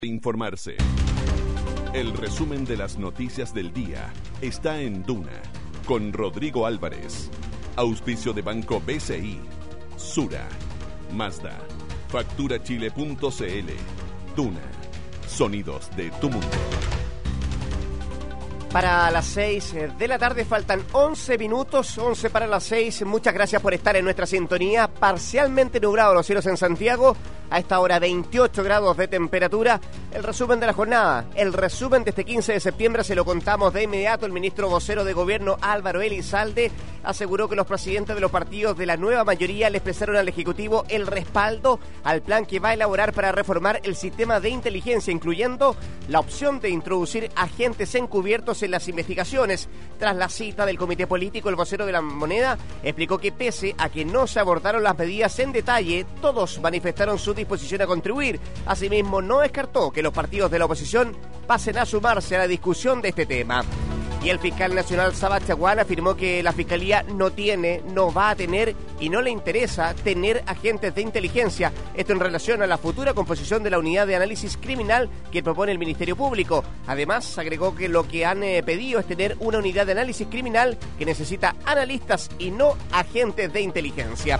Informarse. El resumen de las noticias del día está en Duna, con Rodrigo Álvarez. Auspicio de Banco BCI, Sura, Mazda, Facturachile.cl, Duna, sonidos de tu mundo. Para las 6 de la tarde faltan 11 minutos, 11 para las 6. Muchas gracias por estar en nuestra sintonía. Parcialmente nublado los cielos en Santiago. A esta hora 28 grados de temperatura. El resumen de la jornada, el resumen de este 15 de septiembre se lo contamos de inmediato. El ministro vocero de Gobierno Álvaro Elizalde aseguró que los presidentes de los partidos de la nueva mayoría le expresaron al Ejecutivo el respaldo al plan que va a elaborar para reformar el sistema de inteligencia, incluyendo la opción de introducir agentes encubiertos en las investigaciones. Tras la cita del Comité Político, el vocero de la Moneda explicó que pese a que no se abordaron las medidas en detalle, todos manifestaron su disposición a contribuir. Asimismo, no descartó que los partidos de la oposición pasen a sumarse a la discusión de este tema. Y el fiscal nacional Sabah Chaguán afirmó que la Fiscalía no va a tener y no le interesa tener agentes de inteligencia. Esto en relación a la futura composición de la unidad de análisis criminal que propone el Ministerio Público. Además, agregó que lo que han pedido es tener una unidad de análisis criminal que necesita analistas y no agentes de inteligencia.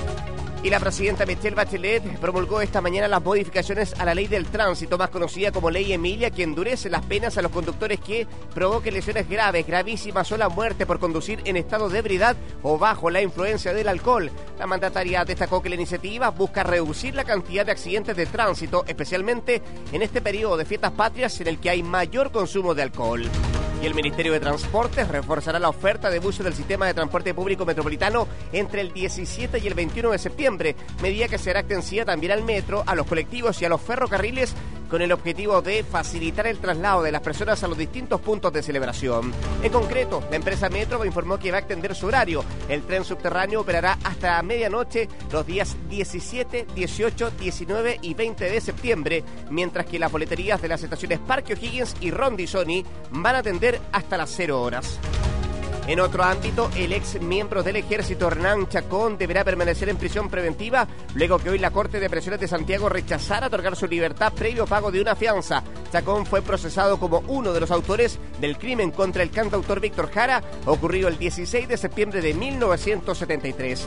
Y la presidenta Michelle Bachelet promulgó esta mañana las modificaciones a la ley del tránsito, más conocida como Ley Emilia, que endurece las penas a los conductores que provoquen lesiones graves, gravísimas o la muerte por conducir en estado de ebriedad o bajo la influencia del alcohol. La mandataria destacó que la iniciativa busca reducir la cantidad de accidentes de tránsito, especialmente en este periodo de fiestas patrias en el que hay mayor consumo de alcohol. Y el Ministerio de Transportes reforzará la oferta de buses del sistema de transporte público metropolitano entre el 17 y el 21 de septiembre, medida que será extensiva también al metro, a los colectivos y a los ferrocarriles, con el objetivo de facilitar el traslado de las personas a los distintos puntos de celebración. En concreto, la empresa Metro informó que va a extender su horario. El tren subterráneo operará hasta medianoche los días 17, 18, 19 y 20 de septiembre, mientras que las boleterías de las estaciones Parque O'Higgins y Rondizoni van a atender hasta las 0 horas. En otro ámbito, el ex miembro del Ejército, Hernán Chacón, deberá permanecer en prisión preventiva luego que hoy la Corte de Apelaciones de Santiago rechazara otorgar su libertad previo pago de una fianza. Chacón fue procesado como uno de los autores del crimen contra el cantautor Víctor Jara, ocurrido el 16 de septiembre de 1973.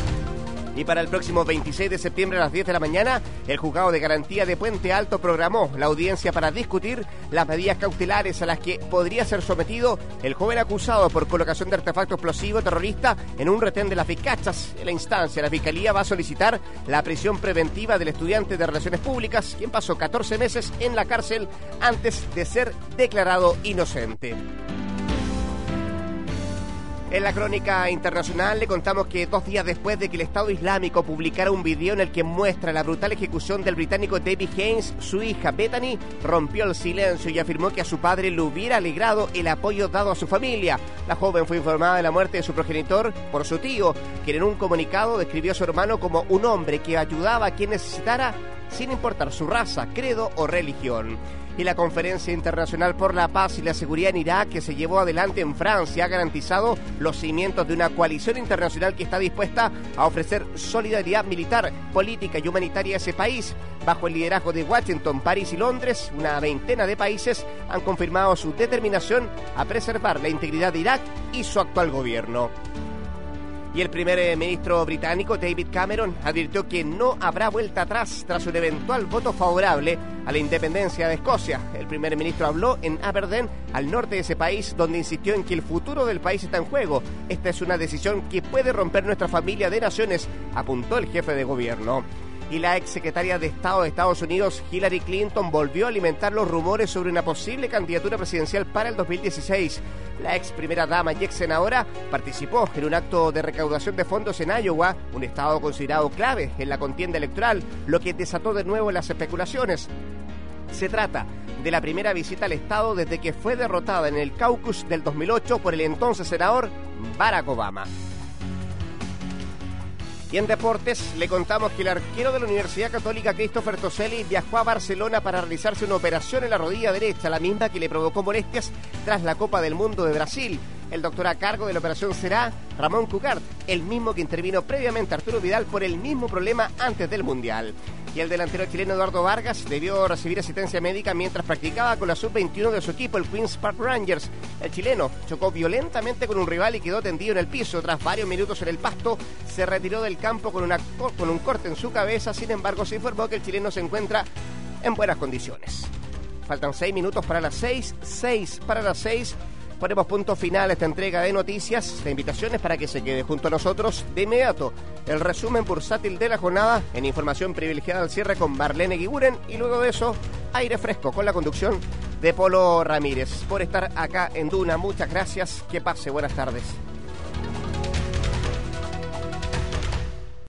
Y para el próximo 26 de septiembre a las 10 de la mañana, el Juzgado de Garantía de Puente Alto programó la audiencia para discutir las medidas cautelares a las que podría ser sometido el joven acusado por colocación de artefacto explosivo terrorista en un retén de las Vizcachas. En la instancia, la Fiscalía va a solicitar la prisión preventiva del estudiante de Relaciones Públicas, quien pasó 14 meses en la cárcel antes de ser declarado inocente. En la crónica internacional le contamos que 2 días después de que el Estado Islámico publicara un video en el que muestra la brutal ejecución del británico David Haines, su hija Bethany rompió el silencio y afirmó que a su padre le hubiera alegrado el apoyo dado a su familia. La joven fue informada de la muerte de su progenitor por su tío, quien en un comunicado describió a su hermano como un hombre que ayudaba a quien necesitara sin importar su raza, credo o religión. Y la Conferencia Internacional por la Paz y la Seguridad en Irak, que se llevó adelante en Francia, ha garantizado los cimientos de una coalición internacional que está dispuesta a ofrecer solidaridad militar, política y humanitaria a ese país. Bajo el liderazgo de Washington, París y Londres, una veintena de países han confirmado su determinación a preservar la integridad de Irak y su actual gobierno. Y el primer ministro británico, David Cameron, advirtió que no habrá vuelta atrás tras un eventual voto favorable a la independencia de Escocia. El primer ministro habló en Aberdeen, al norte de ese país, donde insistió en que el futuro del país está en juego. Esta es una decisión que puede romper nuestra familia de naciones, apuntó el jefe de gobierno. Y la exsecretaria de Estado de Estados Unidos, Hillary Clinton, volvió a alimentar los rumores sobre una posible candidatura presidencial para el 2016. La ex primera dama y ex senadora participó en un acto de recaudación de fondos en Iowa, un estado considerado clave en la contienda electoral, lo que desató de nuevo las especulaciones. Se trata de la primera visita al estado desde que fue derrotada en el caucus del 2008 por el entonces senador Barack Obama. Y en deportes le contamos que el arquero de la Universidad Católica Christopher Toselli viajó a Barcelona para realizarse una operación en la rodilla derecha, la misma que le provocó molestias tras la Copa del Mundo de Brasil. El doctor a cargo de la operación será Ramón Cucart, el mismo que intervino previamente a Arturo Vidal por el mismo problema antes del Mundial. Y el delantero chileno Eduardo Vargas debió recibir asistencia médica mientras practicaba con la sub-21 de su equipo, el Queen's Park Rangers. El chileno chocó violentamente con un rival y quedó tendido en el piso. Tras varios minutos en el pasto, se retiró del campo con un corte en su cabeza. Sin embargo, se informó que el chileno se encuentra en buenas condiciones. Faltan 6 minutos para las 6. 6 para las 6. Ponemos punto final a esta entrega de noticias. La invitación es para que se quede junto a nosotros de inmediato. El resumen bursátil de la jornada en información privilegiada al cierre con Marlene Guiburen. Y luego de eso, aire fresco con la conducción de Polo Ramírez. Por estar acá en Duna, muchas gracias. Que pase, buenas tardes.